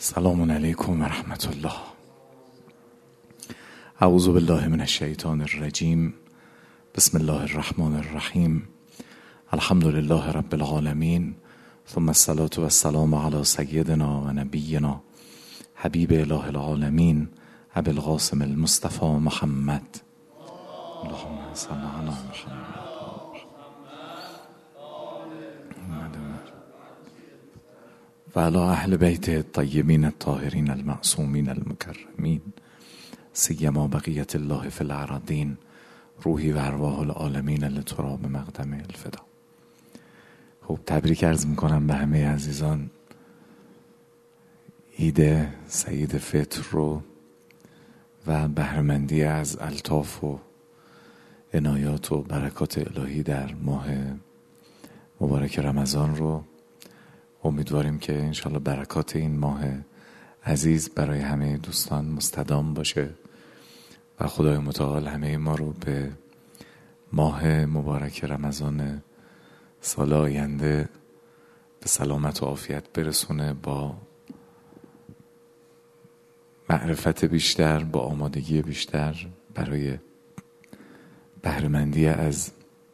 سلام علیکم و رحمت الله. اعوذ بالله من الشیطان الرجیم. بسم الله الرحمن الرحیم. الحمد لله رب العالمین، ثم الصلاة و السلام علی سیدنا و نبینا حبیب اله العالمین ابی القاسم المصطفى محمد. اللهم صل علی محمد و علی اهل بیت الطیبین الطاهرین المعصومین المکرمین، سیما بقیت الله فی الارضین، روحی و ارواح العالمین لتراب مقدم الفدا. خب تبریک عرض میکنم به همه عزیزان عید سعید فطر رو و بهره‌مندی از الطاف و عنایات و برکات الهی در ماه مبارک رمضان رو. امیدواریم که انشالله برکات این ماه عزیز برای همه دوستان مستدام باشه و خدای متعال همه ما رو به ماه مبارک رمضان سال آینده به سلامت و عافیت برسونه، با معرفت بیشتر، با آمادگی بیشتر برای بهره‌مندی از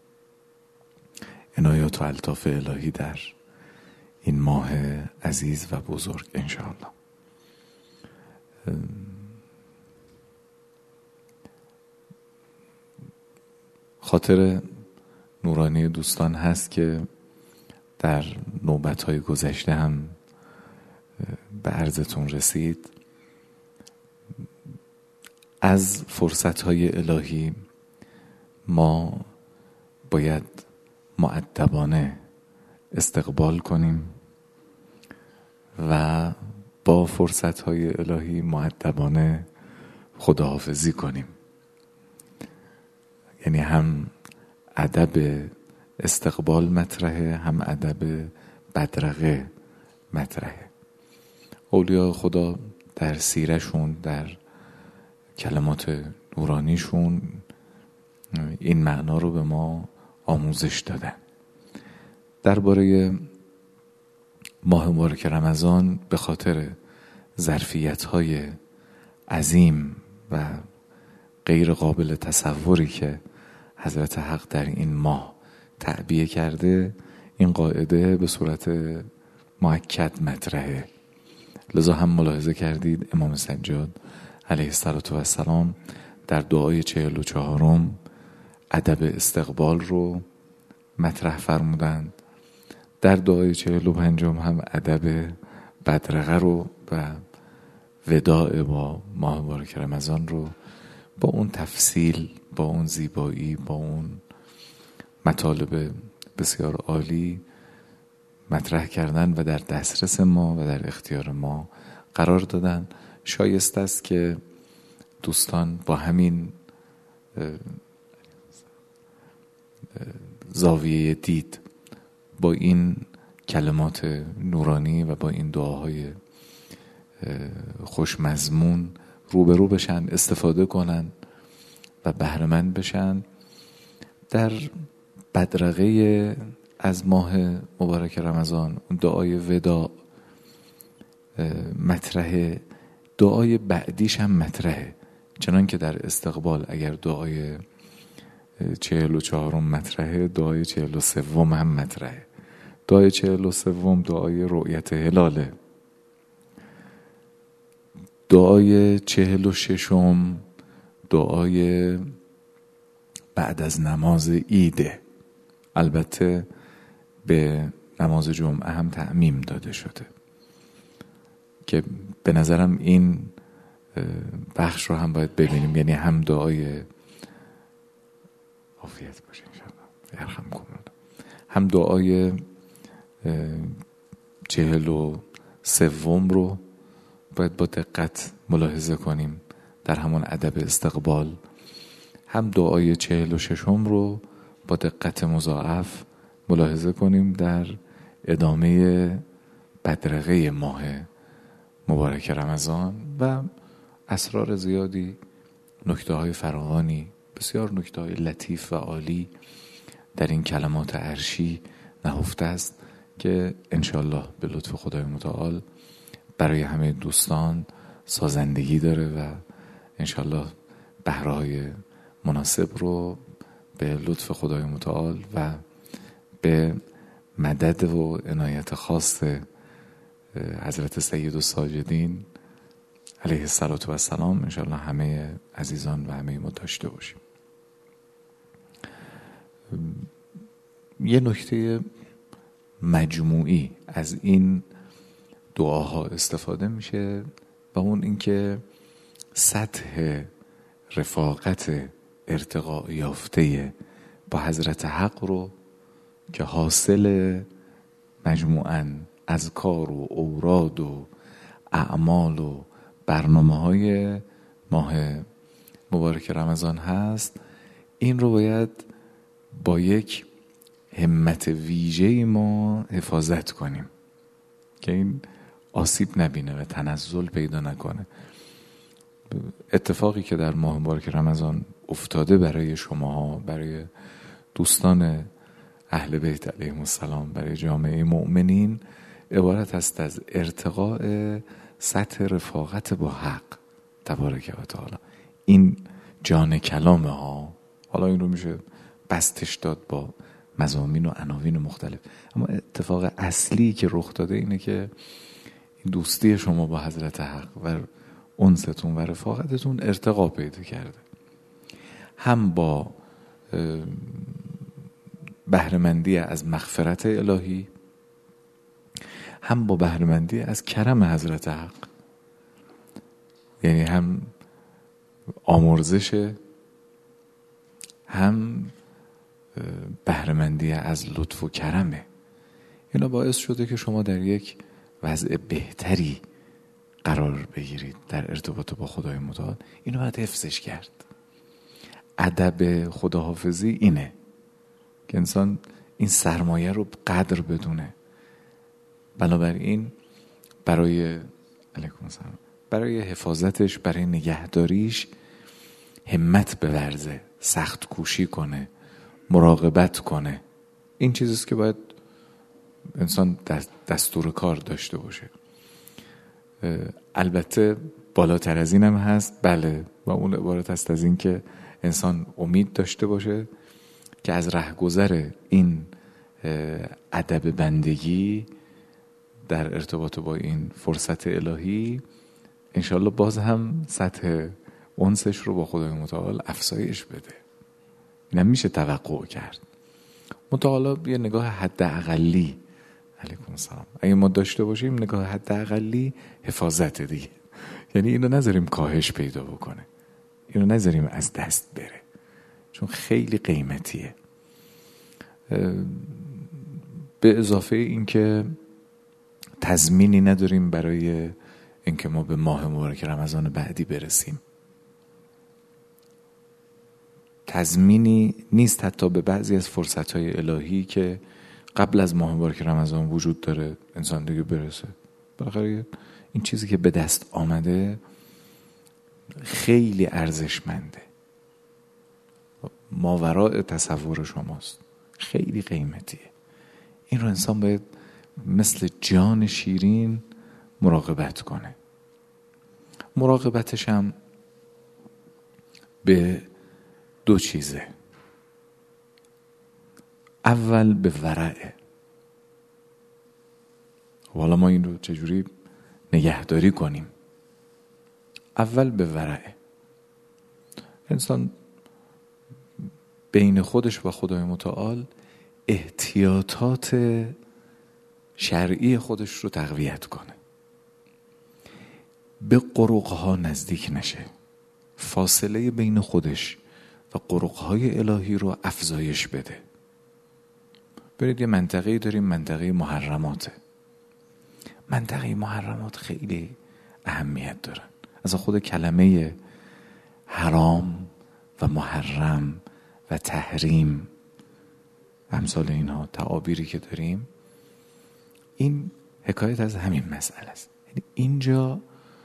عنایات و الطاف الهی در این ماه عزیز و بزرگ انشاءالله. خاطر نورانی دوستان هست که در نوبت‌های گذشته هم به عرضتون رسید. از فرصت‌های الهی ما باید مؤدبانه استقبال کنیم و با فرصت‌های الهی مؤدبانه خداحافظی کنیم. یعنی هم ادب استقبال مطرحه، هم ادب بدرقه مطرحه. اولیاء خدا در سیرشون، در کلمات نورانیشون این معنا رو به ما آموزش دادن. درباره ماه مبارک رمضان به خاطر ظرفیت‌های عظیم و غیر قابل تصوری که حضرت حق در این ماه تعبیه کرده، این قاعده به صورت مؤکد مطرحه. لذا هم ملاحظه کردید امام سجاد علیه السلام در دعای 44 ادب استقبال رو مطرح فرمودند، در دعای 45 هم ادب بدرقه رو و وداع با ماه مبارک رمضان رو با اون تفصیل، با اون زیبایی، با اون مطالب بسیار عالی مطرح کردن و در دسترس ما و در اختیار ما قرار دادن. شایسته است که دوستان با همین زاویه دید، با این کلمات نورانی و با این دعاهای خوشمضمون روبرو بشن، استفاده کنن و بهره‌مند بشن. در بدرقه از ماه مبارک رمضان دعای وداع مطرحه، دعای بعدیش هم مطرحه. چنان که در استقبال اگر دعای 44 مطرحه، دعای 43 هم مطرحه. دعای 43 دعای رؤیت هلاله. دعای 46 دعای بعد از نماز عیده. البته به نماز جمعه هم تعمیم داده شده که به نظرم این بخش رو هم باید ببینیم. یعنی هم دعای عافیت باشه انشاءالله، یرحمکم الله، هم دعای 43 رو باید با دقت ملاحظه کنیم در همون ادب استقبال، هم دعای 46 رو با دقت مضاعف ملاحظه کنیم در ادامه بدرقه ماه مبارک رمضان و اسرار زیادی، نکته های فراوانی، بسیار نکته های لطیف و عالی در این کلمات عرشی نهفته است که انشالله به لطف خدای متعال برای همه دوستان سازندگی داره و انشالله بهرهای مناسب رو به لطف خدای متعال و به مدد و عنایت خاص حضرت سید الساجدین علیه السلام انشالله همه عزیزان و همه ما داشته باشیم. یه نکته مجموعی از این دعاها استفاده میشه و اون اینکه سطح رفاقت ارتقاء یافته با حضرت حق رو که حاصل مجموعاً اذکار و اوراد و اعمال و برنامه‌های ماه مبارک رمضان هست، این رو باید با یک همت ویژه‌ای ما حفاظت کنیم که این آسیب نبینه و تنزل پیدا نکنه. اتفاقی که در ماه مبارک رمضان افتاده برای شماها، برای دوستان اهل بیت علیهم السلام، برای جامعه مؤمنین عبارت است از ارتقاء سطح رفاقت با حق تبارک و تعالی. این جان کلامه ها. حالا این رو میشه بستش داد با مضامین و عناوین مختلف، اما اتفاق اصلی که رخ داده اینه که این دوستی شما با حضرت حق و انستون و رفاقتتون ارتقا پیدا کرده، هم با بهره‌مندی از مغفرت الهی، هم با بهره‌مندی از کرم حضرت حق. یعنی هم آمرزش، هم بهره‌مندی از لطف و کرمه. اینا باعث شده که شما در یک وضع بهتری قرار بگیرید در ارتباط با خدای متعال. اینو باید حفظش کرد. ادب خداحافظی اینه که انسان این سرمایه رو قدر بدونه. بنابراین برای حفاظتش، برای نگهداریش همت بورزه، سخت کوشی کنه، مراقبت کنه. این چیزیست که باید انسان دستور کار داشته باشه. البته بالاتر از این هم هست، بله، و اون عبارت است از این که انسان امید داشته باشه که از رهگذر این ادب بندگی در ارتباط با این فرصت الهی انشالله باز هم سطح انسش رو با خدای متعال افزایش بده. اینم میشه توقع کرد. متعالا یه نگاه حد اقلی علیکم السلام اگه ما داشته باشیم، نگاه حد اقلی حفاظت دیگه. یعنی اینو نذاریم کاهش پیدا بکنه، اینو نذاریم از دست بره، چون خیلی قیمتیه. به اضافه این که تضمینی نداریم برای اینکه ما به ماه مبارک رمضان بعدی برسیم. تضمینی نیست حتی به بعضی از فرصت‌های الهی که قبل از ماه مبارک رمضان وجود داره انسان دیگه برسه. بالاخره این چیزی که به دست آمده خیلی ارزشمنده، ماوراء تصور شماست، خیلی قیمتیه. این رو انسان باید مثل جان شیرین مراقبت کنه. مراقبتش هم به دو چیزه. اول به ورعه. حالا ما این رو چجوری نگهداری کنیم؟ اول به ورعه. انسان بین خودش و خدای متعال احتیاطات شرعی خودش رو تقویت کنه. به قرقها نزدیک نشه. فاصله بین خودش و قرقهای الهی رو افزایش بده. برید یه منطقه‌ای داریم، منطقه محرماته. منطقه محرمات خیلی اهمیت دارن. از خود کلمه حرام و محرم و تحریم و امثال اینها تعابیری که داریم، این حکایت از همین مسئله است. یعنی اینجا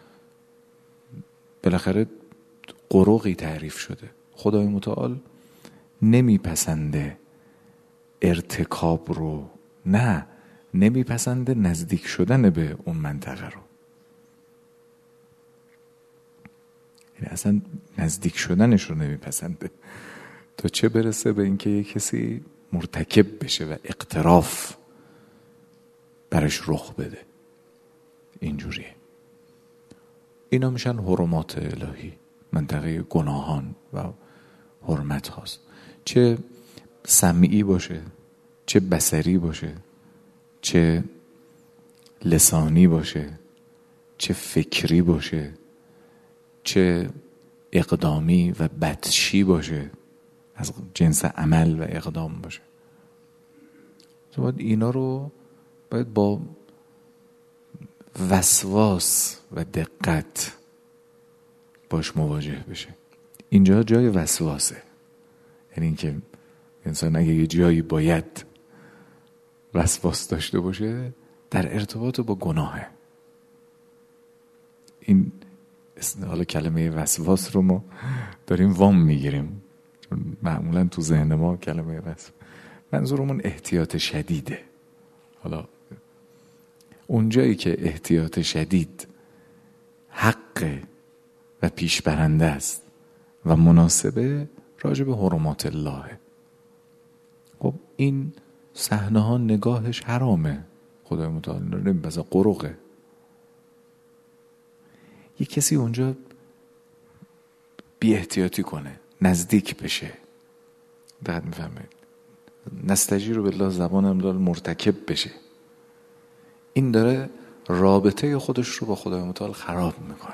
بالاخره قرقی تعریف شده. خدای متعال نمیپسنده ارتکاب رو، نه، نمیپسنده نزدیک شدن به اون منطقه رو. یعنی اصلا نزدیک شدنش رو نمیپسنده، تا چه برسه به اینکه یه کسی مرتکب بشه و اقتراف برش رخ بده. اینجوریه. اینا میشن حرمات الهی، منطقه گناهان و حرمت هاست. چه سمعی باشه، چه بصری باشه، چه لسانی باشه، چه فکری باشه، چه اقدامی و بطشی باشه، از جنس عمل و اقدام باشه. باید اینا رو باید با وسواس و دقت باش مواجه بشه. اینجا جای وسواسه، یعنی اینکه انسان اگه یه جایی باید وسواس داشته باشه در ارتباط با گناهه. این حالا کلمه وسواس رو ما داریم وام میگیریم، چون معمولا تو ذهن ما کلمه وسواس منظورمون احتیاط شدیده. حالا اونجایی که احتیاط شدید حق و پیش برنده است و مناسبه، راجع به حرمات الله. خب این صحنه ها نگاهش حرامه، خدای متعال نمی‌پذیره، قرقه. یه کسی اونجا بی احتیاطی کنه، نزدیک بشه، دقت می‌فهمید، نستجیر بالله زبان امدال مرتکب بشه، این داره رابطه خودش رو با خدای متعال خراب میکنه،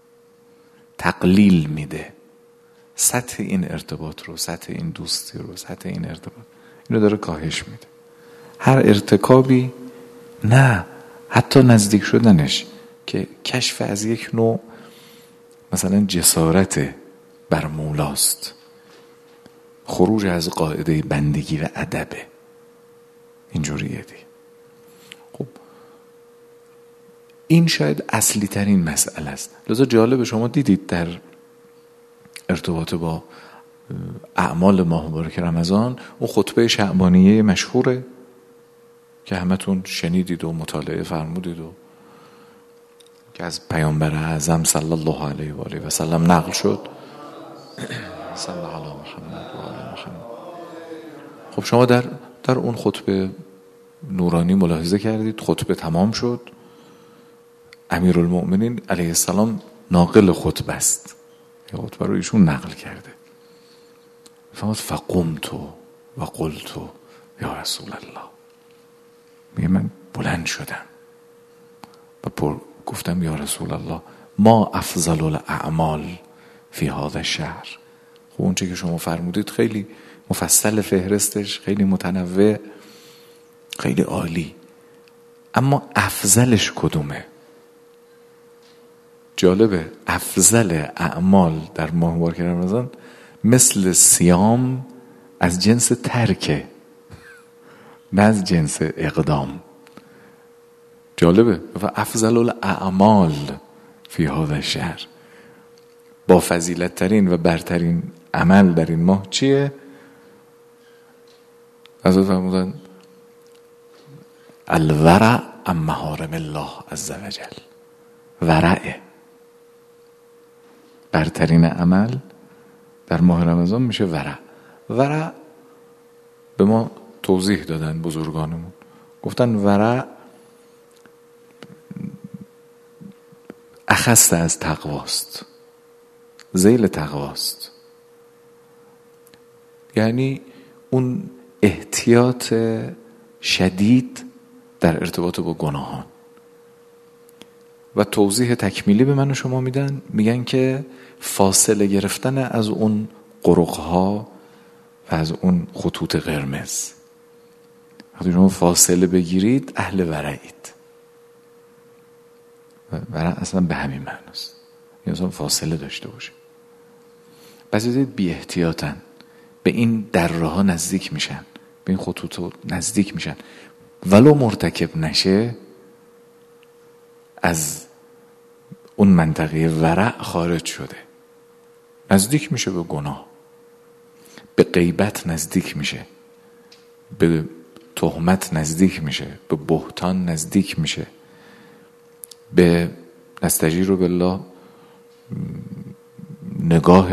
تقلیل میده سطح این ارتباط رو، سطح این دوستی رو، سطح این ارتباط اینو داره کاهش میده. هر ارتکابی، نه حتی نزدیک شدنش که کشف از یک نوع مثلا جسارت بر مولاست، خروج از قاعده بندگی و ادبه، اینجوریه دی. خب این شاید اصلی ترین مسئله است. لذا جالب، شما دیدید در ارتباط با اعمال ماه مبارک رمضان اون خطبه شعبانیه مشهوره که همتون شنیدید و مطالعه فرمودید و که از پیامبر اعظم صلی الله علیه و آله و سلم نقل شد، صلی الله علی محمد و آل محمد. خب شما در اون خطبه نورانی ملاحظه کردید، خطبه تمام شد، امیرالمؤمنین علیه السلام ناقل خطبه است، خطبه رو ایشون نقل کرده. فرمود فقمت و قلت یا رسول الله، میگه من بلند شدم و گفتم یا رسول الله ما افضل الاعمال فی هذا الشهر. خب اون چه که شما فرمودید خیلی مفصل، فهرستش خیلی متنوع، خیلی عالی، اما افضلش کدومه؟ جالبه، افضل اعمال در ماه مبارک رمضان مثل صیام از جنس ترکه، نه از جنس اقدام. جالبه، و افضل الاعمال فی هذا الشهر، با فضیلت ترین و برترین عمل در این ماه چیه؟ حضرت فرمودن الورع عن محارم الله عز وجل. ورعه، برترین عمل در ماه رمضان میشه ورع. ورع به ما توضیح دادن بزرگانمون، گفتن ورع اخص از تقواست، ذیل تقواست، یعنی اون احتیاط شدید در ارتباط با گناهان. و توضیح تکمیلی به من و شما میدن، میگن که فاصله گرفتن از اون قرقها و از اون خطوط قرمز. وقتی شما فاصله بگیرید اهل ورعید. ورع اصلا به همین معناست، یعنی اصلا فاصله داشته باشه. بعضی دید بی احتیاطن به این دره ها نزدیک میشن، به این خطوط نزدیک میشن، ولو مرتکب نشه از اون منطقه ورع خارج شده، نزدیک میشه به گناه، به غیبت نزدیک میشه، به تهمت نزدیک میشه، به بهتان نزدیک میشه، به نستجیر بالله نگاه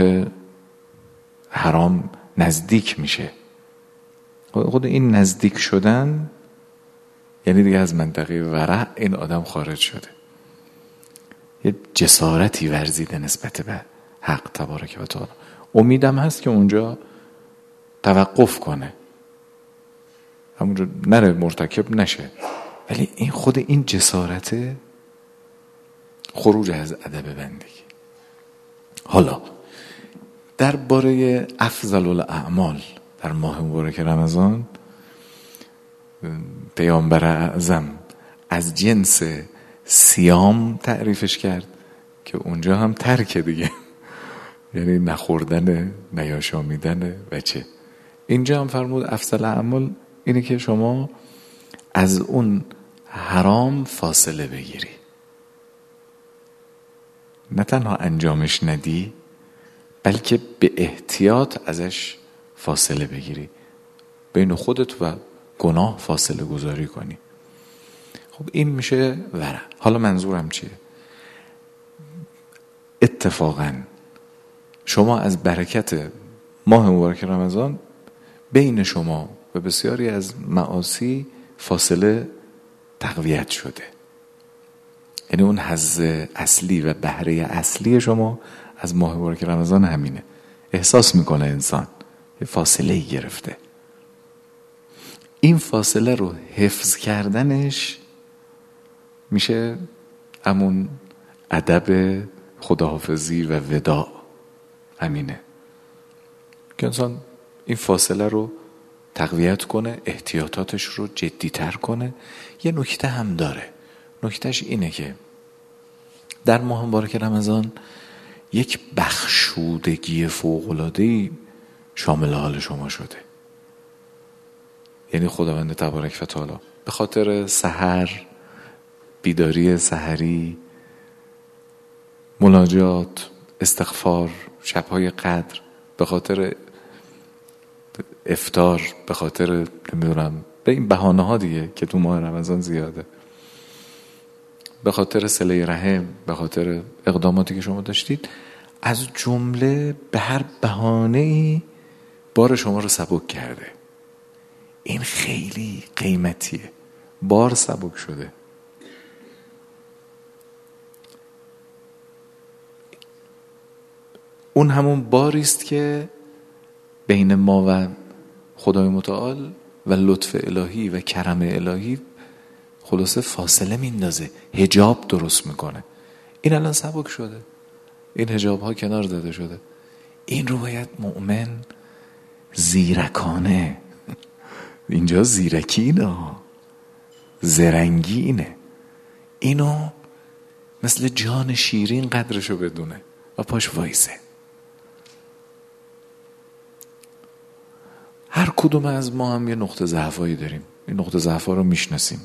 حرام نزدیک میشه. خود این نزدیک شدن یعنی دیگه از منطقه ورع این آدم خارج شده، یه جسارتی ورزیده نسبت به حق تبارک و تعالی. امیدم هست که اونجا توقف کنه، همونجا نره مرتکب نشه، ولی این خود این جسارت خروج از ادب بندگی. حالا درباره افضل الاعمال در ماه مبارک رمضان پیامبر اعظم از جنس صیام تعریفش کرد که اونجا هم ترک دیگه یعنی نخوردن، نیاشامیدن و چه. اینجا هم فرمود افضل اعمال اینه که شما از اون حرام فاصله بگیری، نه تنها انجامش ندی بلکه به احتیاط ازش فاصله بگیری، بین خودت و گناه فاصله گذاری کنی. خب این میشه ورع. حالا منظورم چیه؟ اتفاقا شما از برکت ماه مبارک رمضان بین شما و بسیاری از معاصی فاصله تقویت شده، یعنی اون حظ اصلی و بهره اصلی شما از ماه مبارک رمضان همینه. احساس میکنه انسان یه فاصله گرفته، این فاصله رو حفظ کردنش میشه همون ادب خداحافظی و وداع. همینه که انسان این فاصله رو تقویت کنه، احتیاطاتش رو جدی‌تر کنه. یه نکته هم داره، نکتهش اینه که در ماه مبارک رمضان یک بخشودگی فوق‌العاده‌ای شامل حال شما شده. یعنی خداوند تبارک و تعالی به خاطر سحر، بیداری سحری، مناجات، استغفار، شب‌های قدر، به خاطر افطار، به خاطر نمیدونم به این بهانه‌ها دیگه که تو ماه رمضان زیاده، به خاطر صله رحم، به خاطر اقداماتی که شما داشتید، از جمله به هر بهانه‌ای بار شما رو سبک کرده. این خیلی قیمتیه، بار سبک شده. اون همون باریست که بین ما و خدای متعال و لطف الهی و کرم الهی خلاصه فاصله میندازه، حجاب درست میکنه. این الان سبک شده، این حجاب ها کنار زده شده. این رو باید مؤمن زیرکانه، اینجا زیرکی اینه، زرنگی اینه، اینو مثل جان شیرین قدرشو بدونه و پاش وایسه. هر کدوم از ما هم یه نقطه ضعفایی داریم، این نقطه ضعفا رو میشناسیم.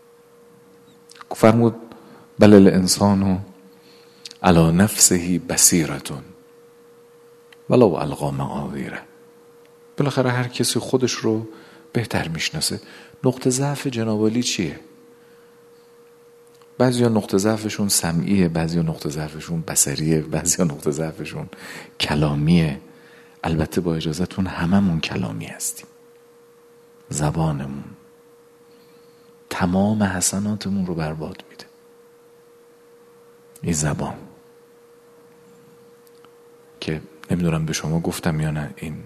فرمود بل الانسان علی نفسه بصیرتون ولو القی معاذیره. بالاخره هر کسی خودش رو بهتر میشناسه. نقطه ضعف جناب علی چیه؟ بعضیا نقطه ضعفشون سمعیه، بعضیا نقطه ضعفشون بصریه، بعضیا نقطه ضعفشون کلامیه. البته با اجازهتون هممون کلامی هستیم. زبانمون تمام حسناتمون رو برباد میده. این زبان که نمیدونم به شما گفتم یا نه، این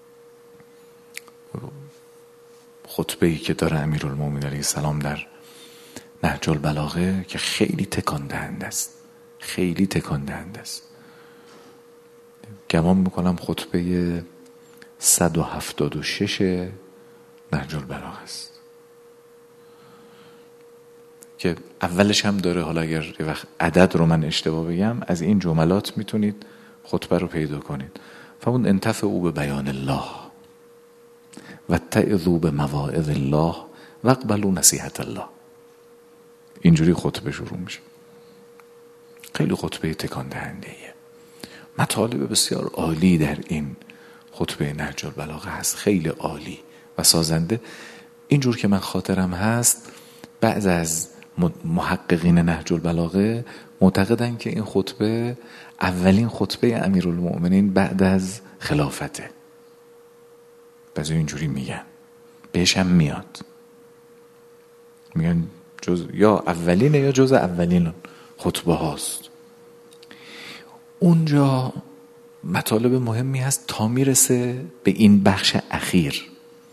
خطبه‌ای که داره امیرالمومنین علیه السلام در نهج البلاغه که خیلی تکان دهنده است، خیلی تکان دهنده است. گمان میکنم خطبه 176 نهج البلاغه است که اولش هم داره. حالا اگر یه وقت عدد رو من اشتباه بگم، از این جملات میتونید خطبه رو پیدا کنید. فمون انتفعوا به بیان الله و اتعظوا به مواعظ الله و اقبلوا نصیحت الله. اینجوری خطبه شروع میشه. خیلی خطبه تکان دهنده‌ایه. مطالب بسیار عالی در این خطبه نهج البلاغه هست، خیلی عالی و سازنده. اینجور که من خاطرم هست بعض از محققین نهج البلاغه معتقدن که این خطبه اولین خطبه امیرالمؤمنین بعد از خلافته. بعضی اینجوری میگن، بهش هم میاد، میگن یا اولینه یا جز اولین خطبه هاست. اونجا مطالب مهمی هست تا میرسه به این بخش اخیر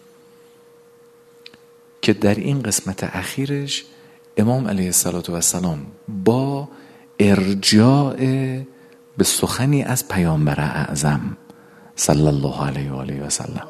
که در این قسمت اخیرش امام علیه السلام با ارجاع به سخنی از پیامبر اعظم صلی الله علیه و آله و سلم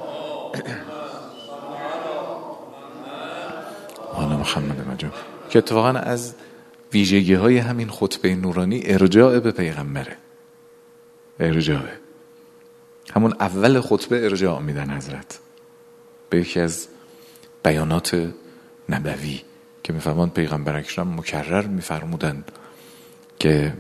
آل محمد مجید، که اتفاقا از ویژگی های همین خطبه نورانی ارجاع به پیغمبره. ارجاع همون اول خطبه ارجاع میدن حضرت به یکی از بیانات نبوی که میفرمان پیغمبر اکرم مکرر میفرمودن که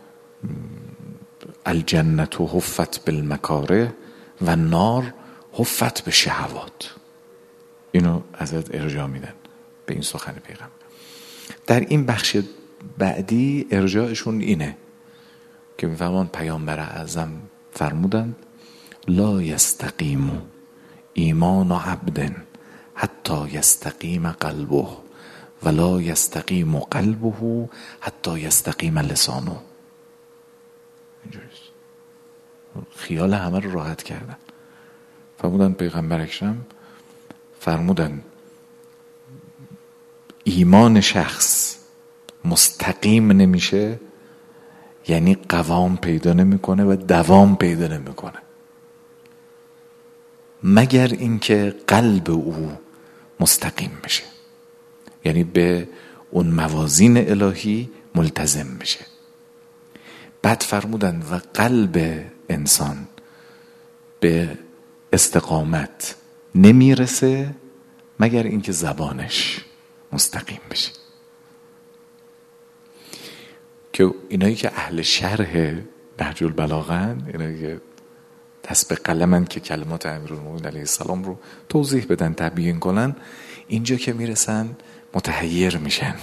الجنت حفت بالمکاره و النار حفت بالشهوات. اینو حضرت ارجاع میدن به این سخن پیغمبر. در این بخش بعدی ارجاعشون اینه که میفرمان پیامبر اعظم فرمودند لا یستقیم ایمان عبد حتی یستقیم قلبه ولا یستقیم قلبه حتی یستقیم لسانه. اینجوریست. خیال همه رو راحت کردن. فرمودن پیغمبر اکرم فرمودن ایمان شخص مستقیم نمیشه، یعنی قوام پیدا نمیکنه و دوام پیدا نمیکنه، مگر اینکه قلب او مستقیم بشه، یعنی به اون موازین الهی ملتزم بشه. بعد فرمودن و قلب انسان به استقامت نمیرسه مگر اینکه زبانش مستقیم بشه. که اینایی که اهل شرح نهج البلاغه‌اند، اینایی که دست به قلمن که کلمات امیرالمومنین علیه السلام رو توضیح بدن، تبیین کنن، اینجا که میرسن متحیر میشن.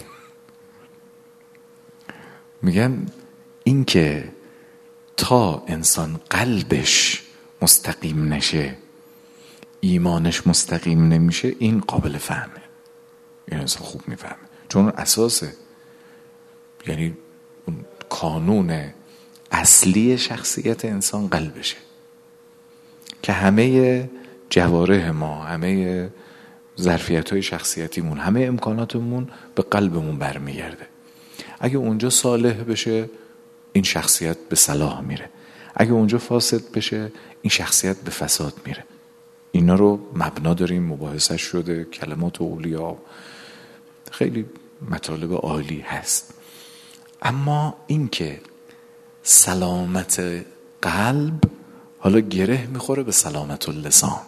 میگن این که تا انسان قلبش مستقیم نشه ایمانش مستقیم نمیشه، این قابل فهمه. این انسان خوب میفهمه، چون اساسه، یعنی اون کانون اصلی شخصیت انسان قلبشه که همه جوارح ما، همه ظرفیت‌های شخصیتیمون، همه امکاناتمون به قلبمون برمیگرده. اگه اونجا صالح بشه این شخصیت به صلاح میره، اگه اونجا فاسد بشه این شخصیت به فساد میره. اینا رو مبنا داریم، مباحثش شده، کلمات اولیا، خیلی مطالب عالی هست. اما این که سلامت قلب حالا گره میخوره به سلامت اللسان،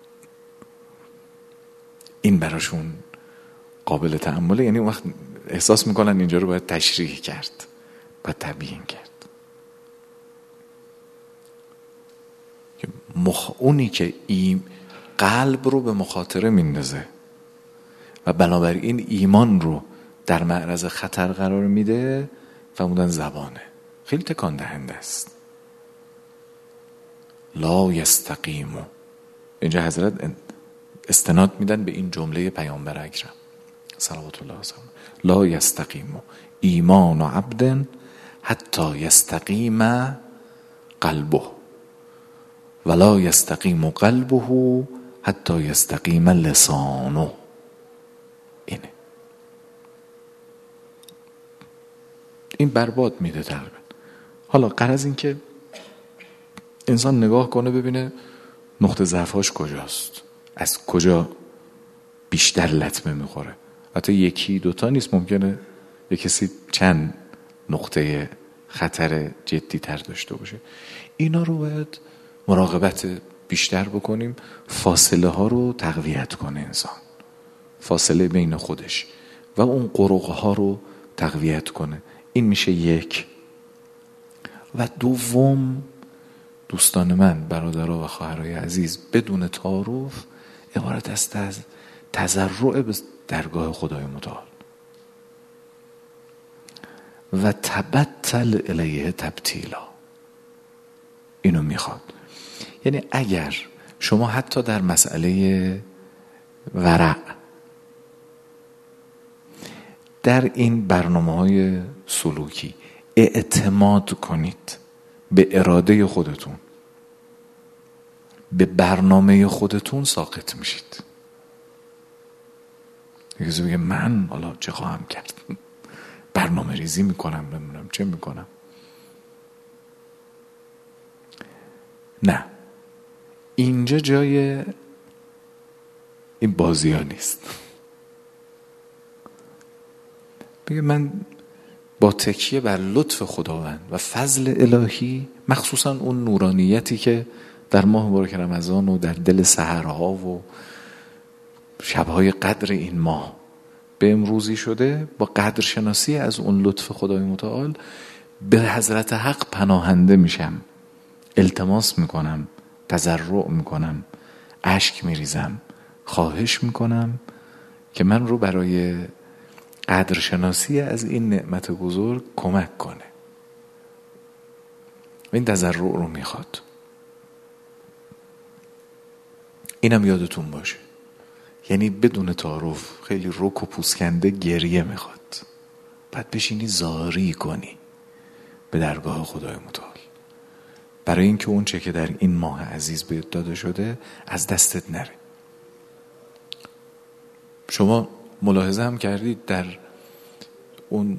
این براشون قابل تأمله. یعنی اون وقت احساس میکنن اینجا رو باید تشریح کرد، باید تبیین کرد. اونی که قلب رو به مخاطره میندازه و بنابراین ایمان رو در معرض خطر قرار میده، فرمودن زبانه. خیلی تکان دهنده است. لا یستقیمو، اینجا حضرت استناد میدن به این جمله پیامبر اکرم صلوات الله علیه لا یستقیمو ایمان عبد حتی یستقیم قلبه ولا یستقیم قلبه حتی یستقیم لسانه. اینه، این برباد میده تقریبا. حالا غرض این که انسان نگاه کنه ببینه نقطه ضعفش کجاست، از کجا بیشتر لطمه میخوره. حتی یکی دوتا نیست، ممکنه یک کسی چند نقطه خطر جدی تر داشته باشه. اینا رو باید مراقبت بیشتر بکنیم. فاصله ها رو تقویت کنه انسان، فاصله بین خودش و اون قرقه ها رو تقویت کنه. این میشه یک. و دوم، دوستان من، برادرها و خواهرای عزیز، بدون تعارف عبارت است از تضرع به درگاه خدای متعال. و تبتل الیه تبتیلا. اینو میخواد. یعنی اگر شما حتی در مسئله ورع، در این برنامه‌های سلوکی اعتماد کنید به اراده خودتون، به برنامه خودتون، ساقط میشید. یکی بگه من حالا چه خواهم کرد، برنامه ریزی میکنم، نمیدونم چه میکنم. نه، اینجا جای این بازی ها نیست. بگه من با تکیه بر لطف خداوند و فضل الهی، مخصوصا اون نورانیتی که در ماه مبارک رمضان و در دل سحرها و شبهای قدر این ماه به امروزی شده، با قدرشناسی از اون لطف خدای متعال به حضرت حق پناهنده میشم، التماس میکنم، تضرع میکنم، اشک میریزم، خواهش میکنم که من رو برای قدرشناسی از این نعمت بزرگ کمک کنه. این تضرع رو میخواد. اینم یادتون باشه، یعنی بدون تعارف، خیلی رک و پوسکنده گریه میخواد. بعد بشینی زاری کنی به درگاه خدای متعال، برای اینکه اون چه که در این ماه عزیز بهت داده شده از دستت نره. شما ملاحظه هم کردید در اون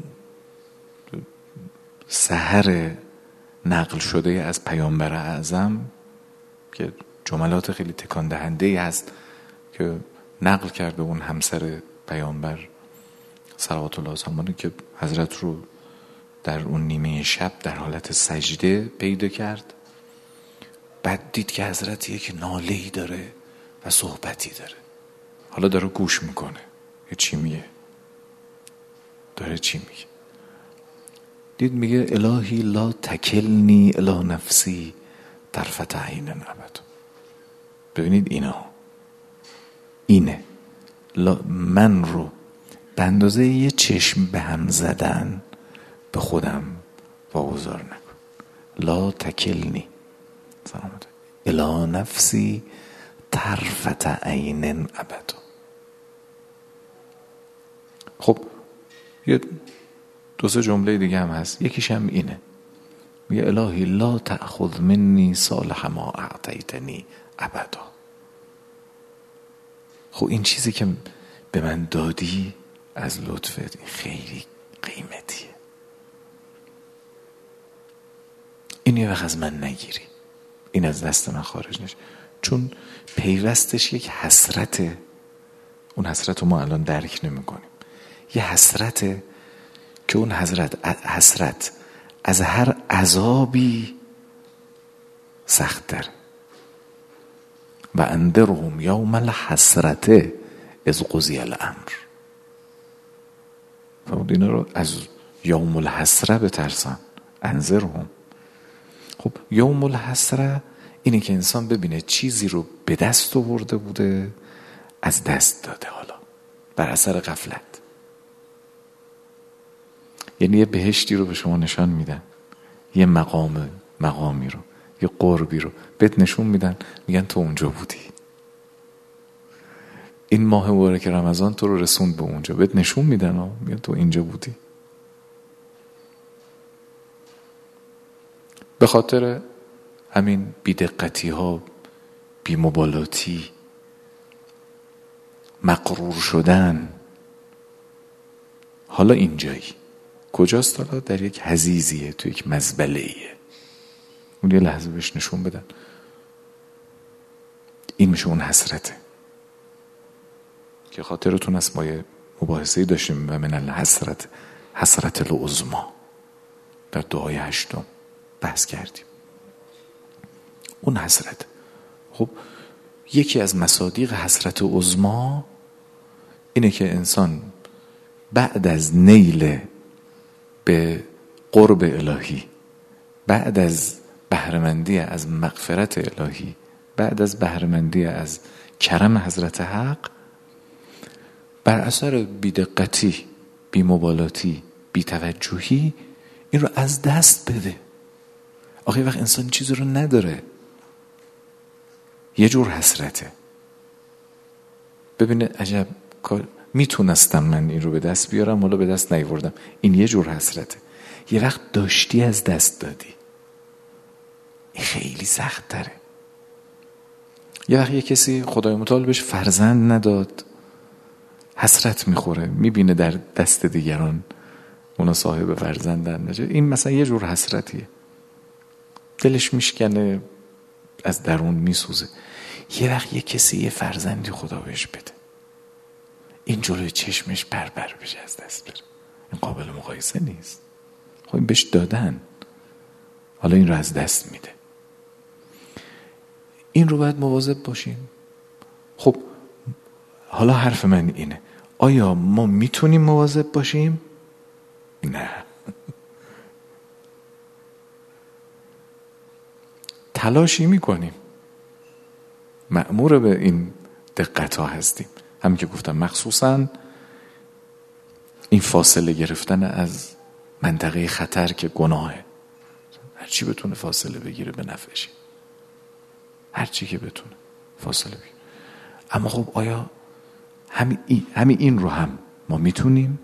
سحر نقل شده از پیامبر اعظم که جملات خیلی تکان دهنده هست که نقل کرده اون همسر پیامبر صلوات الله علیه که حضرت رو در اون نیمه شب در حالت سجده پیدا کرد، بعد دید که حضرت یک ناله‌ای داره و صحبتی داره، حالا داره گوش میکنه چی میگه، داره چی میگه. دید میگه الهی لا تکلنی الی نفسی طرفت عین ابدا. ببینید اینه من رو به اندازه یه چشم به هم زدن به خودم واگذار نکن. لا تکلنی الی نفسی طرفت عین ابدا. خب یه دو سه جمله دیگه هم هست، یکیش هم اینه، میگه الهی لا تأخذ منی صالح ما اعطیتنی ابدا. خب این چیزی که به من دادی از لطفت خیلی قیمتیه، این یه وقت از من نگیری، این از دست من خارج نشه، چون پیوستش یک حسرته. اون حسرت رو ما الان درک نمی کنیم. یه حسرته که اون حسرت از هر عذابی سخت تر. و انذرهم یوم الحسرة اذ قضی الامر. فرمود اینا رو از یوم الحسره بترسن. انذرهم. خب یوم الحسره اینه که انسان ببینه چیزی رو به دست آورده بوده از دست داده، حالا بر اثر غفلت. یعنی یه بهشتی رو به شما نشان میدن، یه مقامی رو، یه قربی رو بهت نشون میدن، میگن تو اونجا بودی، این ماه مبارک رمضان تو رو رسوند به اونجا، بهت نشون میدن میگن تو اینجا بودی. به خاطر همین بی‌دقتی ها، بی‌مبالاتی، مغرور شدن، حالا اینجایی. کجاست حالا؟ در یک حضیضیه، تو یک مزبله‌ایه. اون یه لحظه بهش نشون بدن. این میشه اون حسرته که خاطرتون است ما یه مباحثه‌ای داشتیم و من الحسرت حسرت العظمی در دعای 8 بحث کردیم. اون حسرت. خب یکی از مصادیق حسرت عظمی اینه که انسان بعد از نیل به قرب الهی، بعد از بهره‌مندی از مغفرت الهی، بعد از بهره‌مندی از کرم حضرت حق، بر اثر بی‌دقتی، بی‌مبالاتی، بی‌توجهی این رو از دست بده. آخه وقت انسان چیزی رو نداره، یه جور حسرته. ببینه عجب میتونستم من این رو به دست بیارم، حالا به دست نیاوردم. این یه جور حسرته. یه وقت داشتی از دست دادی، این خیلی سخت تره. یه وقت یه کسی خدای متعال بهش فرزند نداد، حسرت میخوره، میبینه در دست دیگران اونا صاحب فرزندن. این مثلا یه جور حسرتیه، دلش میشکنه، از درون میسوزه. یه وقت یه کسی یه فرزندی خدا بهش بده، این جلوی چشمش بربر بشه، از دست بره. این قابل مقایسه نیست. خب این بهش دادن، حالا این رو از دست میده. این رو باید مواظب باشیم. خب حالا حرف من اینه، آیا ما میتونیم مواظب باشیم؟ نه. تلاشی میکنیم، مأمور به این دقت ها هستیم. همین که گفتم، مخصوصا این فاصله گرفتن از منطقه خطر که گناهه. هرچی بتونه فاصله بگیره به نفعشه، هرچی که بتونه فاصله بگیره. اما خب آیا همین این رو هم ما میتونیم؟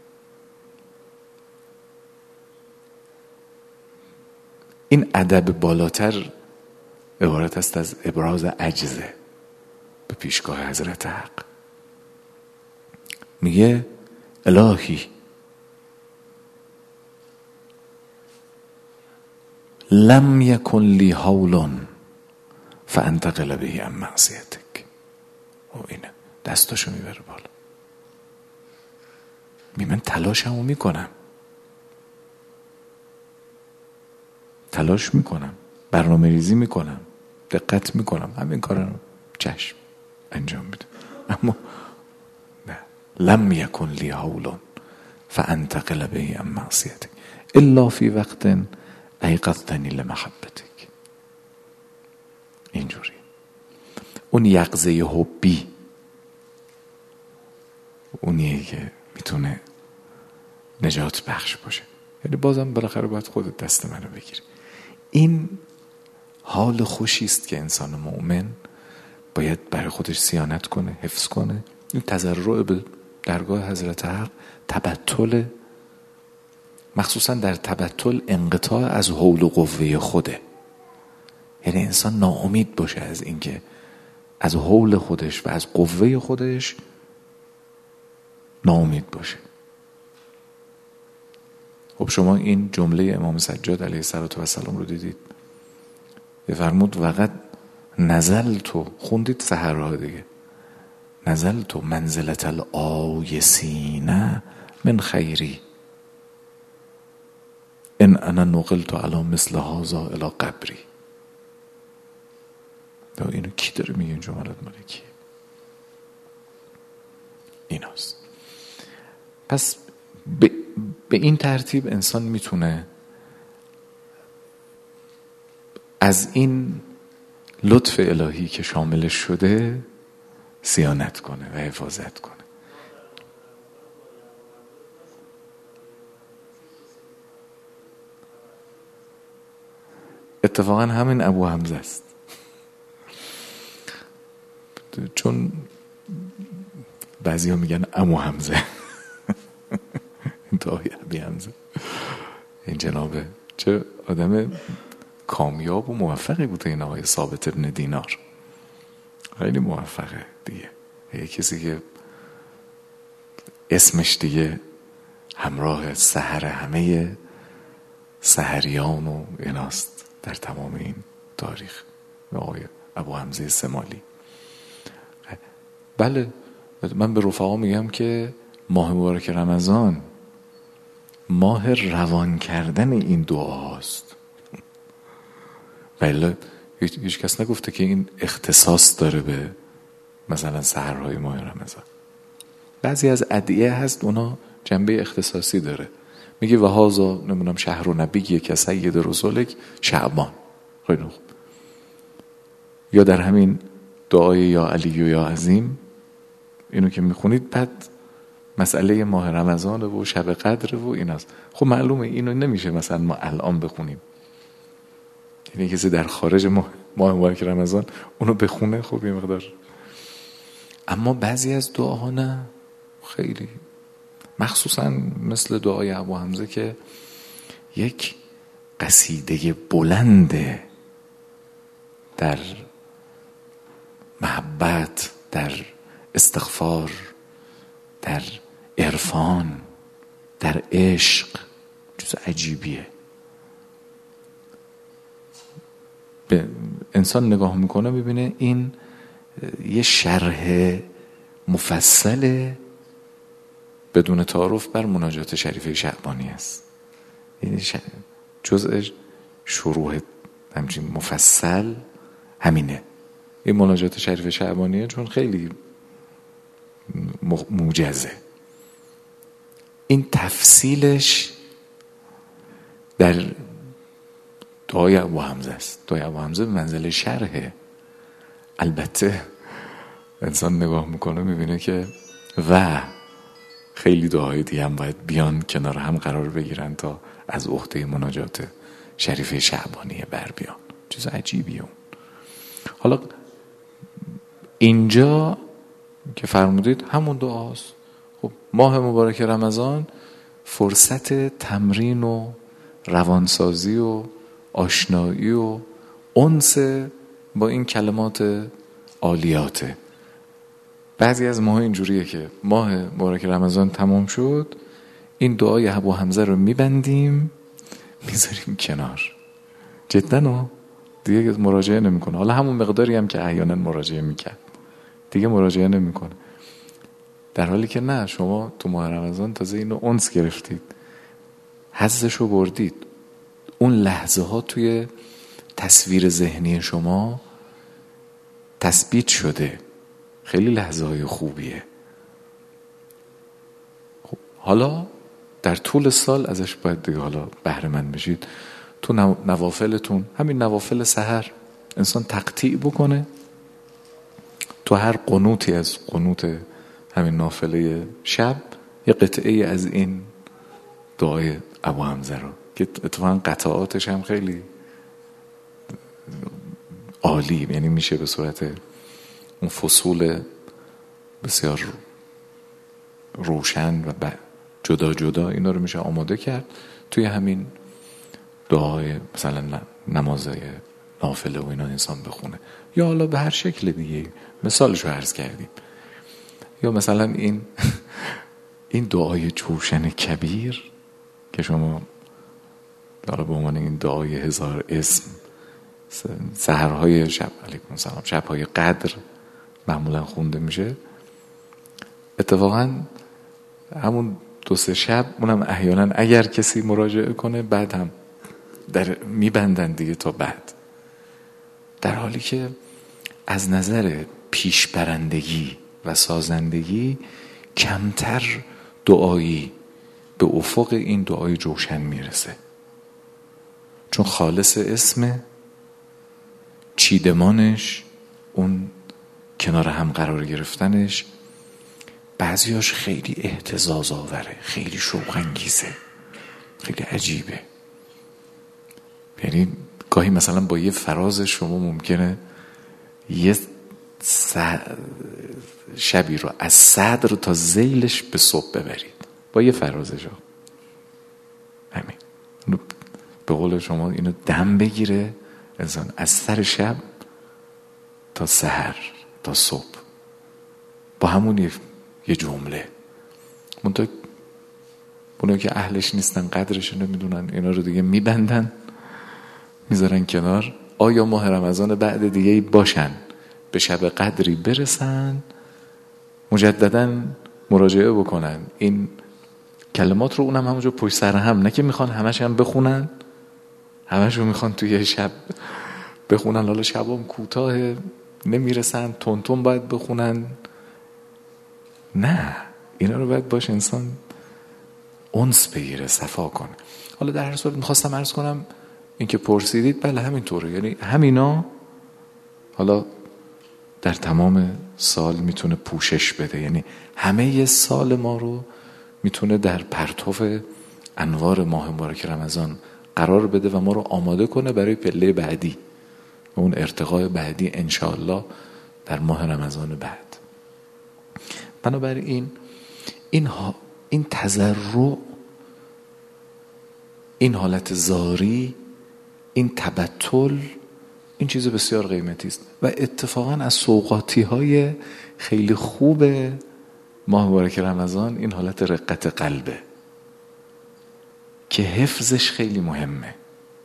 این ادب بالاتر عبارت است از ابراز عجزه به پیشگاه حضرت حق. میگه الهی لم یکن لی حول فانتقل به عن معصیتک. و اینه دستاشو میبره بالا، من تلاشمو میکنم، تلاش میکنم، برنامه ریزی میکنم، دقت میکنم، همین کارا رو چشم انجام میده. اما نه، لم یکن لی حول فانتقل به عن معصیتک الا فی وقت ایقظتنی لمحبتک. اینجوری اون یقظه حبی اونیه که میتونه نجات بخش باشه. یعنی بازم بالاخره باید خودت دست منو بگیری. این حال خوشی است که انسان مؤمن باید برای خودش صیانت کنه، حفظ کنه. این تضرع به درگاه حضرت حق، تبتل، مخصوصا در تبتل انقطاع از حول و قوه خوده. یعنی انسان ناامید باشه از اینکه از حول خودش و از قوه خودش ناامید باشه. خب شما این جمله امام سجاد علیه السلام رو دیدید؟ فرمود وقت نزلتو، خوندید سحرها دیگه، نزلتو منزلت الآیسین من خیری ان انا نقلت علی مثل هذا الی قبری. اینو کی داره میگه؟ این جملات مال کیه؟ ایناست. پس به این ترتیب انسان میتونه از این لطف الهی که شاملش شده صیانت کنه و حفاظت کنه. اتفاقا همین ابو حمزه است، چون بعضی ها میگن امو حمزه دایی ابی حمزه. این جنابه چه آدم کامیاب و موفقی بوده این آقای ثابت ابن دینار، خیلی موفقه دیگه. یه کسی که اسمش دیگه همراه سحر همه سحریان و ایناست در تمام این تاریخ، آقای ابو حمزه سمالی. بله، من به رفقا میگم که ماه مبارک رمضان ماه روان کردن این دعاست. بله، هیچ کس نگفته که این اختصاص داره به مثلا سحرهای ماه رمضان. بعضی از ادعیه هست اونا جنبه اختصاصی داره، میگه و هذا نمیدونم شهر و نبیه که سید رسولک شعبان. خیلی خوب. یا در همین دعای یا علی و یا عظیم اینو که میخونید بعد مسئله ماه رمضان و شب قدر و ایناست. خب معلومه اینو نمیشه مثلا ما الان بخونیم، یعنی کسی در خارج ماه مبارک رمضان اونو بخونه خب یه مقدار. اما بعضی از دعاها نه، خیلی، مخصوصا مثل دعای ابو حمزه که یک قصیده بلنده در محبت، در استغفار، در عرفان، در عشق، چیز عجیبیه. به انسان نگاه میکنه میبینه این یه شرح مفصل بدون تعارف بر مناجات شریفه شعبانی است. یعنی جزء شروح همچین مفصل همینه، این مناجات شریف شعبانیه، چون خیلی موجزه. این تفصیلش در دعای ابو حمزه است. دعای ابو حمزه به منزله شرحه. البته انسان نگاه میکنه میبینه که خیلی دعای دیگه هم باید بیان کنار هم قرار بگیرن تا از عهده مناجات شریفه شعبانیه بر بیان. چیز عجیبیه اون. حالا اینجا که فرمودید همون دعاست. خب ماه مبارک رمضان فرصت تمرین و روانسازی و آشنایی و انس با این کلمات عالیاته. بعضی از ماه اینجوریه که ماه مبارک رمضان تمام شد، این دعای ابو حمزه رو میبندیم میذاریم کنار، جدا دیگه مراجعه نمیکنه. حالا همون مقداری هم که احیانا مراجعه میکرد دیگه مراجعه نمیکنه، در حالی که نه، شما تو ماه رمضان تازه اینو انس گرفتید، حظشو بردید، اون لحظه ها توی تصویر ذهنی شما تثبیت شده، خیلی لحظه های خوبیه. خب حالا در طول سال ازش باید دیگه حالا بهره مند بشید. تو نوافلتون، همین نوافل سحر انسان تقطیع بکنه، تو هر قنوتی از قنوت همین نافله شب یه قطعه از این دعای ابو حمزه رو که اتفاقا قطعاتش هم خیلی عالی، یعنی میشه به صورت اون فصول بسیار روشن و جدا جدا اینا رو میشه آماده کرد توی همین دعای مثلا نمازای نافله و اینا انسان بخونه، یا حالا به هر شکل دیگه. مثالشو عرض کردیم. یا مثلا این دعای جوشن کبیر که شما حالا به عنوان این دعای 1000 اسم سحرهای شب، علیکم سلام، شبهای قدر معمولا خونده میشه. اتفاقا همون 2-3 شب اونم احیانا اگر کسی مراجعه کنه بعد هم در میبندن دیگه تا بعد، در حالی که از نظر پیشبرندگی و سازندگی کمتر دعایی به افق این دعای جوشن میرسه، چون خالص اسم چیدمانش، اون کنار هم قرار گرفتنش، بعضیاش خیلی اهتزاز آوره، خیلی شوق انگیزه، خیلی عجیبه. یعنی گاهی مثلا با یه فراز شما ممکنه یه شبی رو از صدر تا ذیلش به صبح ببرید با یه فرازش. همین به قول شما اینو دم بگیره انسان از سر شب تا سحر تا صبح با همون یه جمله. منطقه اونایی که اهلش نیستن، قدرش نمیدونن، اینا رو دیگه میبندن میذارن کنار. آیا ماه رمضان بعد دیگه باشن به شب قدری برسن مجددا مراجعه بکنن این کلمات رو، اونم همونجا پشت سر هم، نه که میخوان همش هم بخونن، همش رو میخوان توی یه شب بخونن. حالا شبام کوتاه نمیرسن، تون باید بخونن. نه، اینا رو باید باش انسان انس بگیره، صفا کنه. حالا در هر صورت میخواستم عرض کنم این که پرسیدید، بله همینطوره، یعنی همینا حالا در تمام سال میتونه پوشش بده. یعنی همه سال ما رو میتونه در پرتو انوار ماه مبارک رمضان قرار بده و ما رو آماده کنه برای پله بعدی، اون ارتقای بعدی انشاءالله در ماه رمضان بعد. بنابراین این تضرع، این حالت زاری، این تبتل، این چیز بسیار قیمتی است و اتفاقا از سوغاتی های خیلی خوب ماه مبارک رمضان این حالت رقت قلبه که حفظش خیلی مهمه.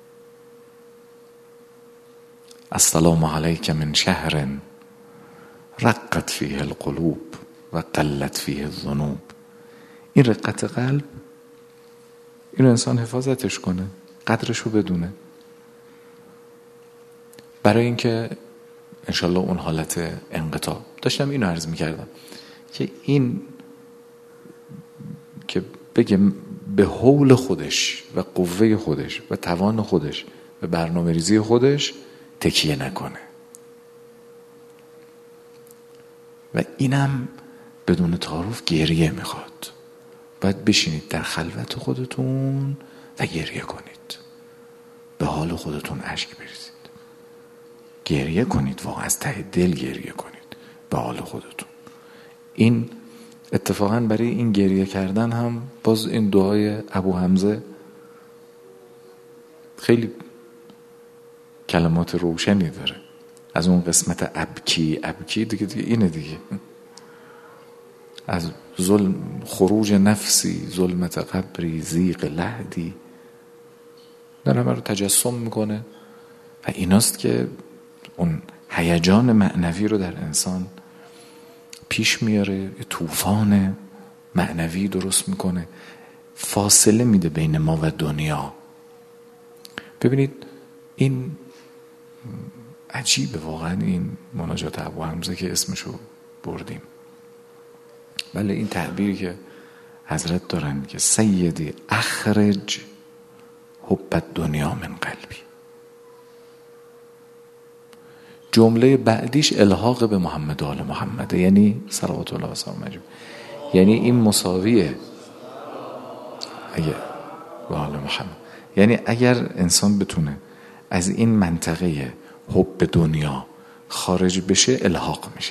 السلام علیک من شهر رقت فیه القلوب و قلت فیه الذنوب. این رقت قلب، این انسان حفاظتش کنه، قدرشو بدونه، برای اینکه انشالله اون حالت انقطاع. داشتم اینو عرض میکردم که این که بگه به حول خودش و قوه خودش و توان خودش و برنامه ریزی خودش تکیه نکنه و اینم بدون تعارف گریه میخواد. باید بشینید در خلوت خودتون و گریه کنید، به حال خودتون اشک بریزید، گریه کنید، واقعا از ته دل گریه کنید به حال خودتون. این اتفاقا برای این گریه کردن هم باز این دعای ابو حمزه خیلی کلمات روشنی داره. از اون قسمت ابکی دیگه اینه دیگه، از ظلم خروج نفسی ظلمت قبری زیغ لحدی، در همه رو تجسم میکنه و ایناست که اون هیجان معنوی رو در انسان پیش میاره، طوفان معنوی درست میکنه، فاصله میده بین ما و دنیا. ببینید این عجیبه واقعا، این مناجات ابو حمزه که اسمشو بردیم. بله، این تعبیری که حضرت دارن که سیدی اخرج حب الدنیا من قلبی، جمله بعدیش الحاق به محمد و آل محمد، یعنی صلوات الله و سلام علیه، یعنی این مساویه اگر به آل محمد. یعنی اگر انسان بتونه از این منطقه حب دنیا خارج بشه الحاق میشه.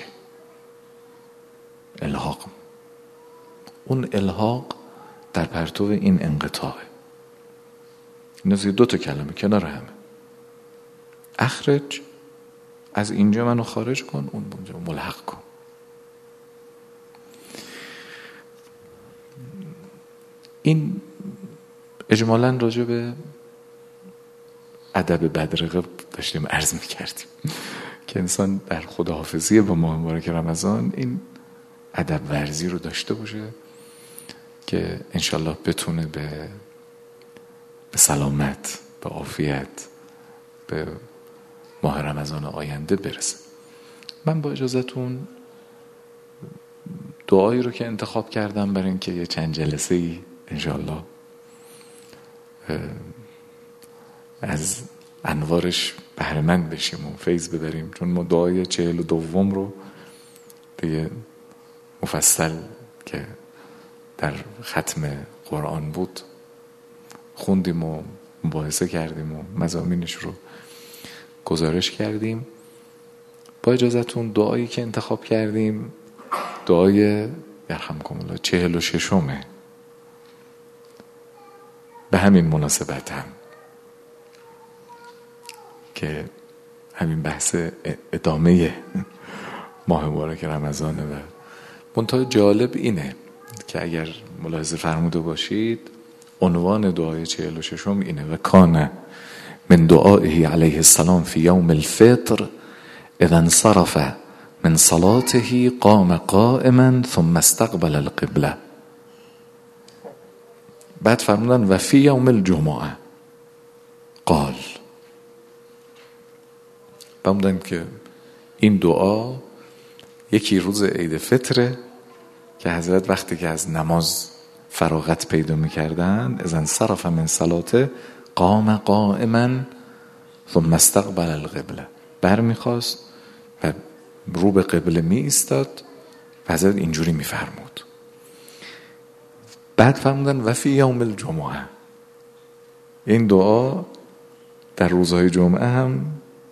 الحاق، اون الحاق در پرتو این انقطاعه. اینا دو تا کلمه کنار همه. اخرج، از اینجا منو خارج کن، اون اونجا ملحق کن. این اجمالاً راجع به ادب بدرقه داشتیم عرض میکردیم که انسان در خداحافظی با ماه مبارک رمضان این ادب ورزی رو داشته باشه که انشالله بتونه به سلامت، به عافیت، به ماه رمضان آینده برسه. من با اجازهتون دعایی رو که انتخاب کردم برای اینکه یه چند جلسه‌ای انشالله از انوارش بهره‌مند بشیم و فیض ببریم، چون ما دعای 42 رو دیگه مفصل که در ختم قرآن بود خوندیم و مباحثه کردیم و مضامینش رو گزارش کردیم. با اجازهتون دعایی که انتخاب کردیم دعای یرحمکم الله 46 به همین مناسبت هم که همین بحث ادامه ماه مبارک رمضانه. و منتها جالب اینه که اگر ملاحظه فرموده باشید عنوان دعای 46 اینه: و کان من دعائه علیه السلام فی یوم الفطر اذا انصرف من صلاته قام قائما ثم استقبل القبله. بعد فرمودن و فی یوم الجمعه قال، فرمودن که این دعا یکی روز عید فطره که حضرت وقتی که از نماز فراغت پیدا می‌کردن اذا انصرف من صلاته قام قائما ثم استقبل القبله، برمیخواست و رو به قبله می ایستاد و حضرت اینجوری می فرمود. بعد فرمودن و فی یوم الجمعه، این دعا در روزهای جمعه هم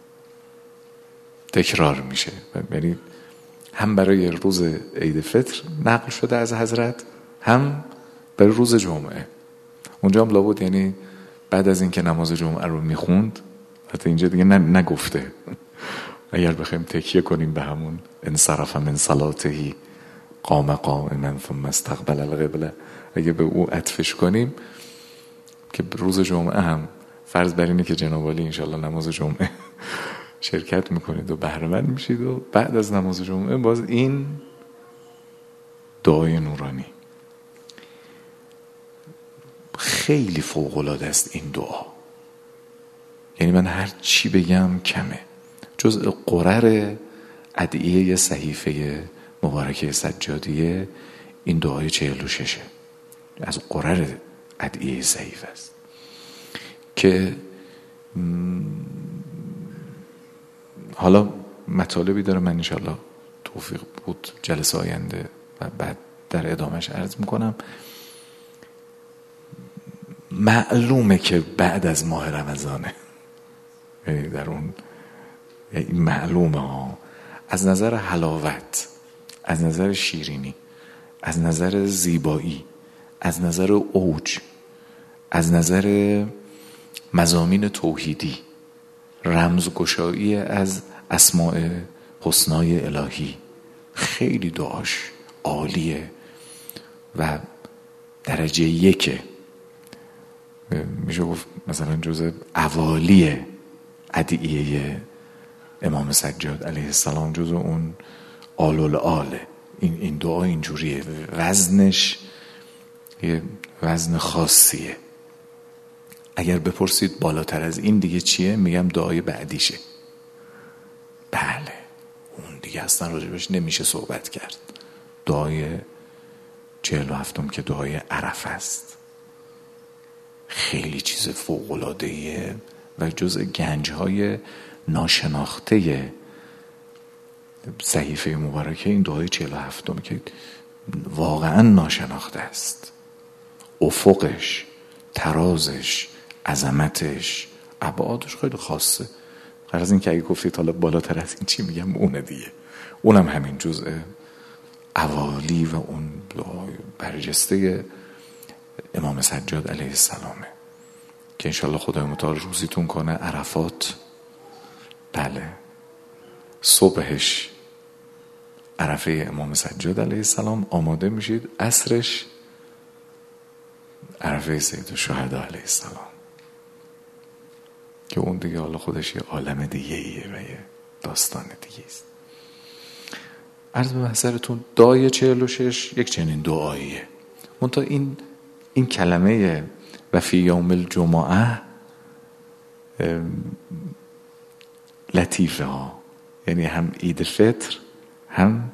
تکرار میشه، یعنی هم برای روز عید فطر نقل شده از حضرت، هم برای روز جمعه. اونجا هم لابد یعنی بعد از اینکه نماز جمعه رو میخوند، حتی اینجا دیگه نگفته، اگر بخوایم تکیه کنیم به همون انصرف من صلاته قام قائما ثم استقبل القبله، اگه به او عطفش کنیم که روز جمعه هم فرض بر اینه که جناب عالی انشالله نماز جمعه شرکت میکنید و بهره‌مند میشید و بعد از نماز جمعه باز این دعای نورانی خیلی فوق‌العاده است. این دعا یعنی من هر چی بگم کمه، جزء قرر ادعیه صحیفه مبارکه سجادیه این دعای 46 از قرر ادعیه صحیفه است که حالا مطالبی داره، من انشالله توفیق بود جلسه آینده و بعد در ادامهش عرض میکنم. معلومه که بعد از ماه رمضانه، یعنی در اون این معلومه ها، از نظر حلاوت، از نظر شیرینی، از نظر زیبایی، از نظر اوج، از نظر مضامین توحیدی، رمزگشایی از اسماء حسنای الهی، خیلی دعاش عالیه و درجه یکه، میشه گفت مثلا جزء اوالی ادعیه امام سجاد علیه السلام، جزء اون آل الآله. این دعا اینجوریه، وزنش یه وزن خاصیه. اگر بپرسید بالاتر از این دیگه چیه، میگم دعای بعدیشه. بله اون دیگه اصلا راجبش نمیشه صحبت کرد. دعای 47 که دعای عرفه است، خیلی چیز فوق‌العاده‌ایه و جزء گنج‌های ناشناخته صحیفه مبارکه این دعای 47 که واقعا ناشناخته است. افقش، ترازش، عظمتش، ابعادش خیلی خاصه. غیر از این که اگه گفتید حالا بالاتر از این چی میگم، اونه دیگه، اونم همین جزء اوالی و اون برجسته امام سجاد علیه السلامه که انشالله خدای متعال روزیتون کنه. عرفات، بله، صبحش عرفه امام سجاد علیه السلام آماده میشید، عصرش عرفه سید الشهدا علیه السلام که اون دیگه حالا خودش یه عالم دیگه ایه و یه داستان دیگه است. عرض به محضرتون دعای 46 یک چنین دعاییه، منتها این کلمه و فی یوم الجمعه لطیفه ها، یعنی هم عید فطر هم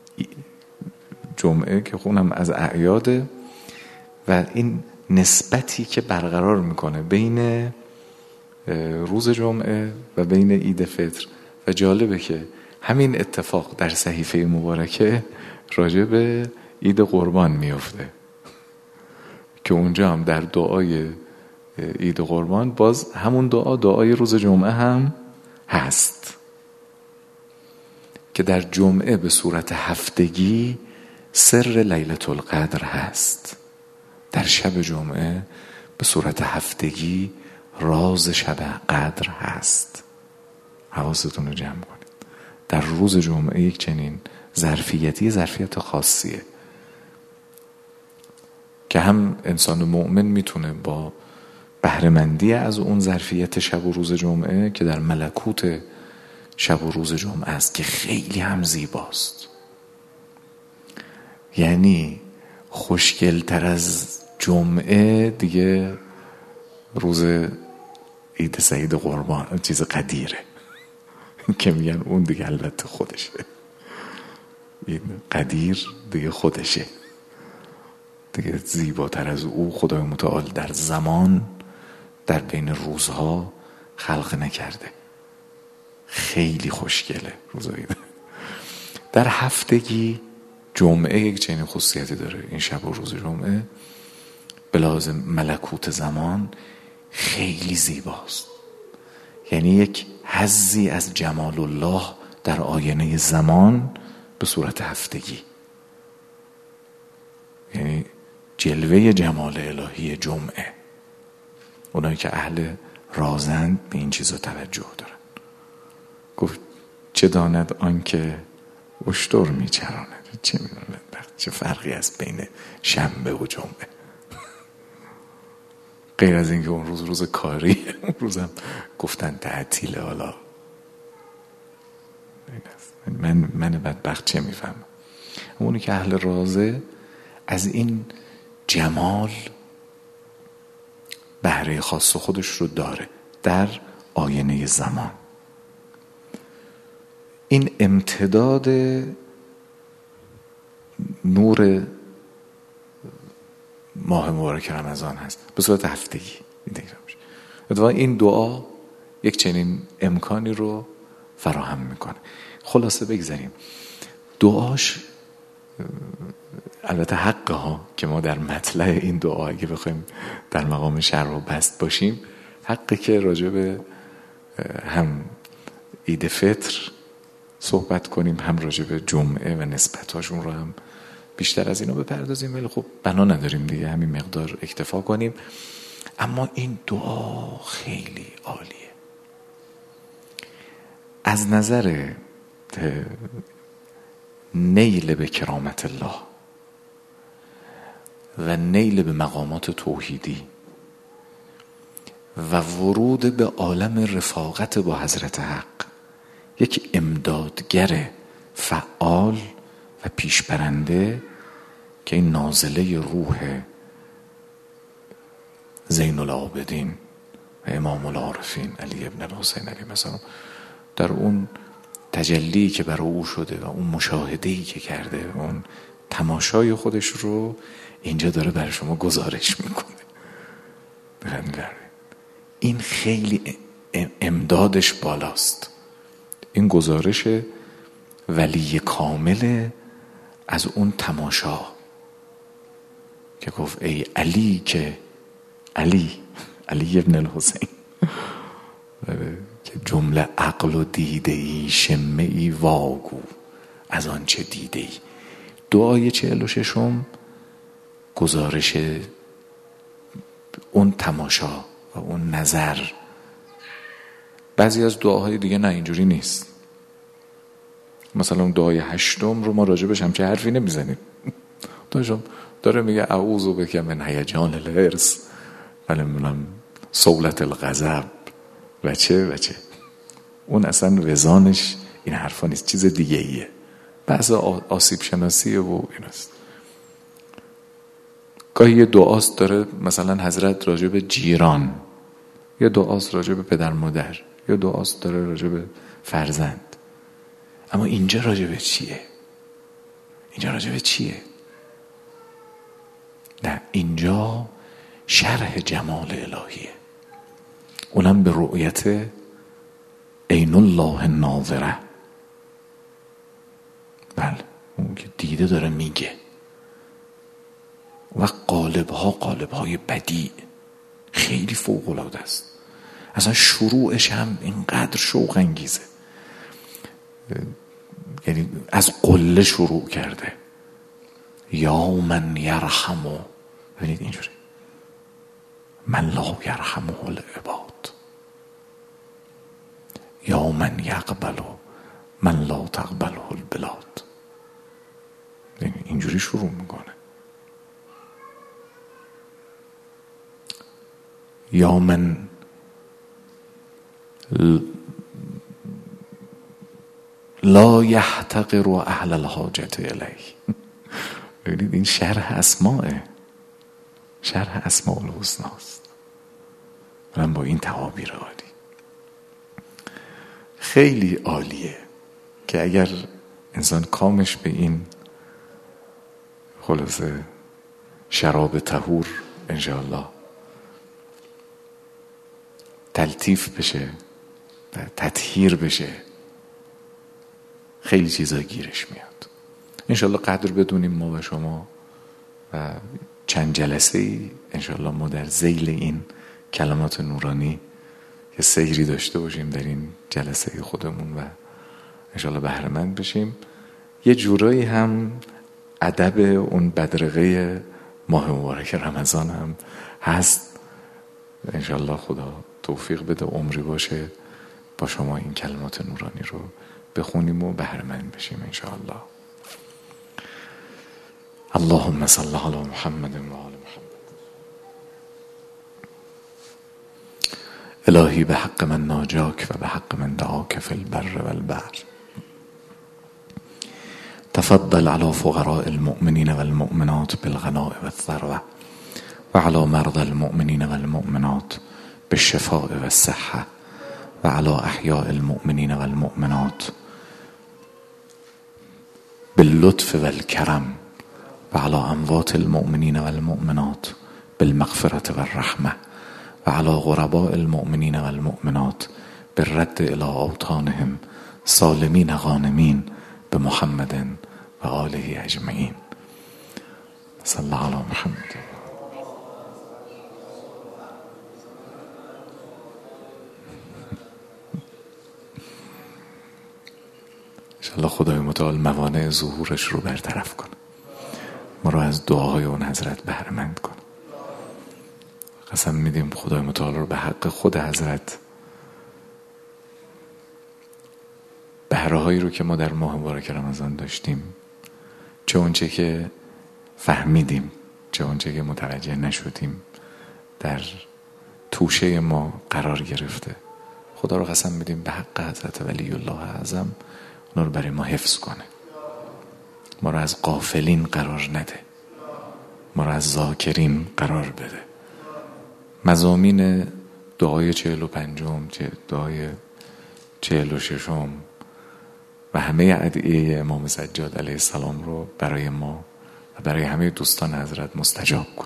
جمعه که خونم از اعیاده و این نسبتی که برقرار میکنه بین روز جمعه و بین عید فطر. و جالبه که همین اتفاق در صحیفه مبارکه راجع به عید قربان میفته که اونجا هم در دعای عید قربان باز همون دعای روز جمعه هم هست که در جمعه به صورت هفتگی سر لیلة القدر هست، در شب جمعه به صورت هفتگی راز شب قدر هست. حواستون رو جمع کنید. در روز جمعه یک چنین ظرفیت خاصیه که هم انسان مؤمن میتونه با بهره‌مندی از اون ظرفیت شب و روز جمعه که در ملکوت شب و روز جمعه است که خیلی هم زیباست، یعنی خوشگل‌تر از جمعه دیگه روز عید سعید قربان چیز قدیره که میگن اون دیگه البته خودشه، این قدیر دیگه خودشه دیگه، زیباتر از او خدای متعال در زمان در بین روزها خلق نکرده. خیلی خوشگله روز عید. در هفتگی جمعه یک چنین خصوصیتی داره. این شب و روز جمعه به لحاظ ملکوت زمان خیلی زیباست. یعنی یک حظی از جمال الله در آینه زمان به صورت هفتگی، یعنی جلوه جمال الهی جمعه. اونایی که اهل رازند به این چیزا توجه دارن. گفت چه داند آن که اشتر میچراند، چه میدونه چه فرقی است بین شنبه و جمعه، غیر از اینکه اون روز کاریه، اون روزم گفتن تعطیله. حالا من بدبخت چه میفهمم؟ اونی که اهل رازه از این جمال بهره خاص خودش رو داره در آینه زمان. این امتداد نور ماه مبارک رمضان هست به صورت هفتگی. این دعا یک چنین امکانی رو فراهم میکنه. خلاصه بگذاریم دعاش البته حقه ها که ما در مطلع این دعا اگه بخوایم در مقام شرح و بسط باشیم، حقه که راجع به هم عید فطر صحبت کنیم، هم راجع به جمعه و نسبتاشون رو هم بیشتر از اینا بپردازیم، ولی خب بنا نداریم دیگه، همین مقدار اکتفا کنیم. اما این دعا خیلی عالیه از نظر نیل به کرامت الله و نیل به مقامات توحیدی و ورود به عالم رفاقت با حضرت حق. یک امدادگر فعال و پیشبرنده که این نازله روح زین العابدین و امام العارفین علی ابن الحسین علیه السلام در اون تجلی که برای او شده و اون مشاهده‌ای که کرده، اون تماشای خودش رو اینجا داره برای شما گزارش میکنه. این خیلی امدادش بالاست. این گزارش ولی کامل از اون تماشا که گفت ای علی، که علی ابن الحسین که جمله عقل و دیده ای شمه ای واگو از آن چه دیده ای. دعای 46 گزارش اون تماشا و اون نظر. بعضی از دعاهای دیگه نه اینجوری نیست. مثلا دعای 8 رو ما راجبش همچه حرفی نمیزنیم. داره میگه اعوذ بک من هیجان الحرص و نمیدونم صولت الغضب و چه اون اصلا وزانش این حرفا نیست، چیز دیگه ایه. بحث آسیب شناسیه و ایناست. گاهی یه دعاست داره مثلا حضرت راجع به جیران، یه دعاست راجع به پدر مادر، یه دعاست داره راجع به فرزند. اما اینجا راجع به چیه؟ نه، اینجا شرح جمال الهیه، اونم به رؤیت عین الله ناظره. بله، اون که دیده داره میگه. و قالب‌های بدیع خیلی فوق‌العاده است. اصلا شروعش هم اینقدر شوق انگیزه، یعنی از قله شروع کرده. یا من یرحمو، ببینید اینجوری، من لا یرحمه العباد، یا من یقبلو من لا تقبله البلاد. اینجوری شروع میکنه. یا من لا یحتقر اهل الحاجت الیه. ببینید این شرح اسماء الحسنا است. من با این تعابیر عالی، خیلی عالیه که اگر انسان کامش به این خلاصه شراب طهور انشاءالله تلطیف بشه و تطهیر بشه، خیلی چیزا گیرش میاد. انشالله قدر بدونیم ما و شما و چند جلسه ای انشالله ما در ذیل این کلمات نورانی یه سیری داشته باشیم در این جلسه خودمون و انشالله بهره مند بشیم. یه جورایی هم ادب اون بدرقه ماه مبارک رمضان هم هست. انشالله خدا توفیق بده عمری باشه با شما این کلمات نورانی رو بخونیم و بهره مند بشیم انشالله. اللهم صل علی محمد و آل محمد. الهی به حق من ناجاک و به حق من دعاک فی البر و البحر تفضل على فقراء المؤمنین والمؤمنات بالغناء والثروة و على مرضى المؤمنین والمؤمنات بالشفاء والصحة و على احیاء المؤمنین والمؤمنات باللطف والكرم و على اموات المؤمنین والمؤمنات بالمغفرة والرحمة و على غرباء المؤمنین والمؤمنات بالرد الى اوطانهم سالمین غانمین بمحمد و آله اجمعین. صلی الله علی محمد. انشاءالله خدای متعال موانع ظهورش رو برطرف کنه، ما رو از دعاهای اون حضرت بهره مند کنه. قسم میدیم خدای متعال رو به حق خود حضرت بهره هایی رو که ما در ماه مبارک رمضان داشتیم، چه اونچه که فهمیدیم چه اونچه که متوجه نشدیم، در توشه ما قرار گرفته. خدا رو قسم میدیم به حق حضرت ولی الله اعظم اونا رو برای ما حفظ کنه، ما رو از غافلین قرار نده، ما رو از ذاکرین قرار بده. مضامین دعای 45 دعای 46 و همه ادعیه امام سجاد علیه السلام رو برای ما و برای همه دوستان حضرت مستجاب کنه.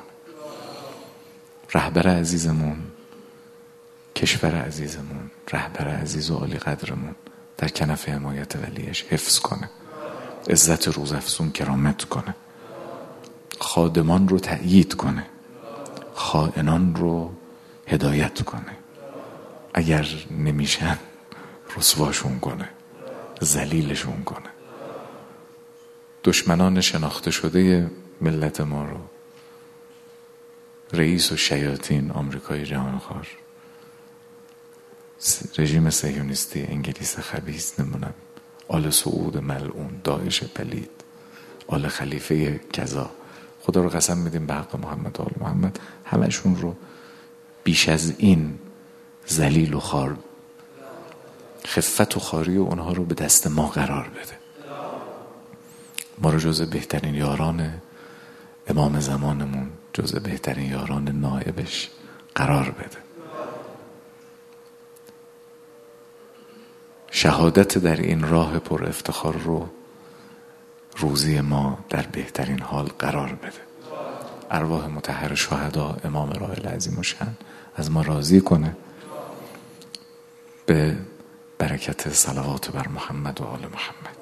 رهبر عزیزمون، کشور عزیزمون، رهبر عزیز و عالی قدرمون در کنف حمایت ولیش حفظ کنه، عزت روزافزون کرامت کنه، خادمان رو تأیید کنه، خائنان رو هدایت کنه، اگر نمیشن رسواشون کنه، ذلیلشون کنه. دشمنان شناخته شده ملت ما رو، رئیس و شیاطین آمریکای جهانخوار، رژیم صهیونیستی انگلیس خبیث، نمونم آل سعود ملعون، داعش پلید، آل خلیفه کذا، خدا رو قسم میدیم به حق محمد و آل محمد همشون رو بیش از این ذلیل و خوار، خفت و خواری و اونها رو به دست ما قرار بده. ما رو جز بهترین یاران امام زمانمون، جز بهترین یاران نائبش قرار بده. شهادت در این راه پر افتخار رو روزی ما در بهترین حال قرار بده. ارواح مطهر شهدا امام راه العظیم الشأن از ما راضی کنه به برکت صلوات بر محمد و آل محمد.